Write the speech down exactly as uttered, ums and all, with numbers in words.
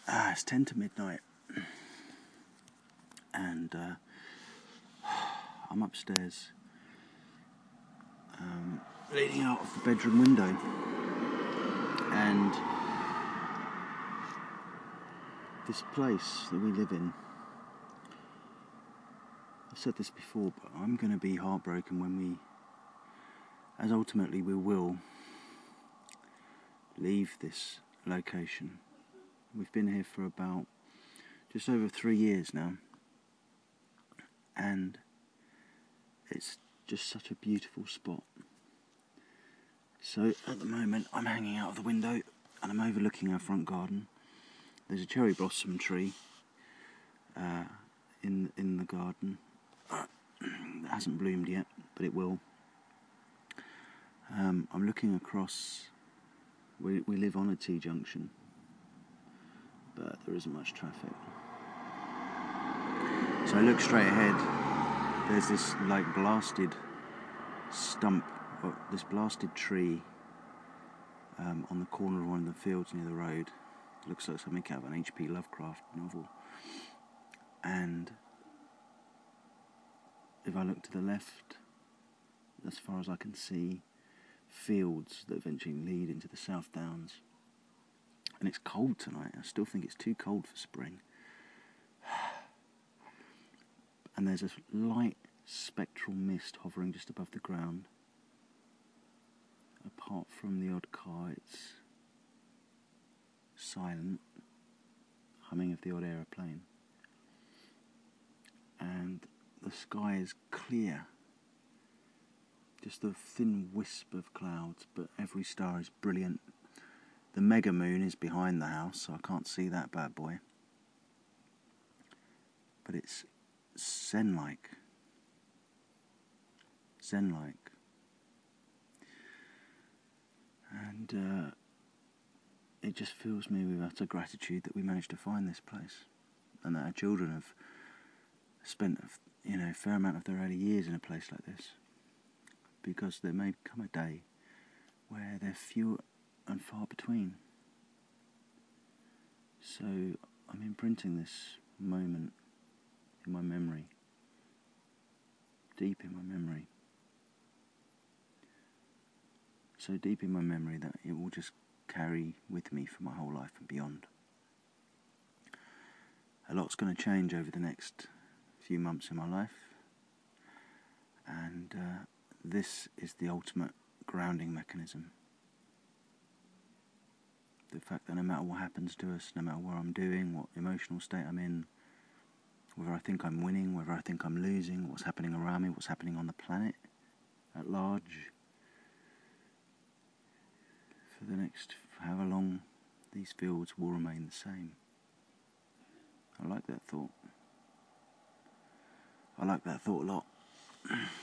Ah, it's ten to midnight, and uh, I'm upstairs, um, leaning out of the bedroom window, and this place that we live in, I've said this before, but I'm going to be heartbroken when we, as ultimately we will, leave this location. We've been here for about just over three years now, and it's just such a beautiful spot. So at the moment I'm hanging out of the window and I'm overlooking our front garden. There's a cherry blossom tree uh, in in the garden. It hasn't bloomed yet, but it will. Um, I'm looking across. We we live on a T-junction, but there isn't much traffic. So I look straight ahead. There's this like blasted stump, or this blasted tree um, on the corner of one of the fields near the road. It looks like something out of an H P Lovecraft novel. And if I look to the left, as far as I can see, fields that eventually lead into the South Downs. And it's cold tonight. I still think it's too cold for spring. And there's a light spectral mist hovering just above the ground. Apart from the odd car, it's silent, humming of the odd aeroplane. And the sky is clear. Just a thin wisp of clouds, but every star is brilliant. The mega moon is behind the house, so I can't see that bad boy. But it's zen-like. Zen-like. And uh, it just fills me with utter gratitude that we managed to find this place, and that our children have spent, you know, a fair amount of their early years in a place like this. Because there may come a day where they're few and far between. So I'm imprinting this moment in my memory, deep in my memory. So deep in my memory that it will just carry with me for my whole life and beyond. A lot's going to change over the next few months in my life, and uh, this is the ultimate grounding mechanism. The fact that no matter what happens to us, no matter what I'm doing, what emotional state I'm in, whether I think I'm winning, whether I think I'm losing, what's happening around me, what's happening on the planet at large, for the next however long, these fields will remain the same. I like that thought. I like that thought a lot.